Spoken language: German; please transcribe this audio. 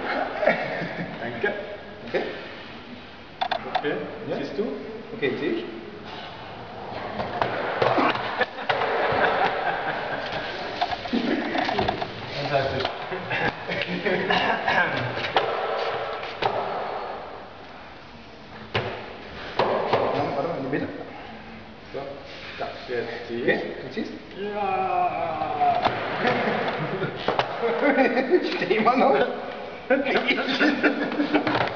Danke. Okay? Okay. Ja? Siehst du? Okay, sehe ich. Fantastisch. Warte mal, in die Mitte. So, da, jetzt zieh Okay, ich. du ziehst. Ja! Steh immer noch.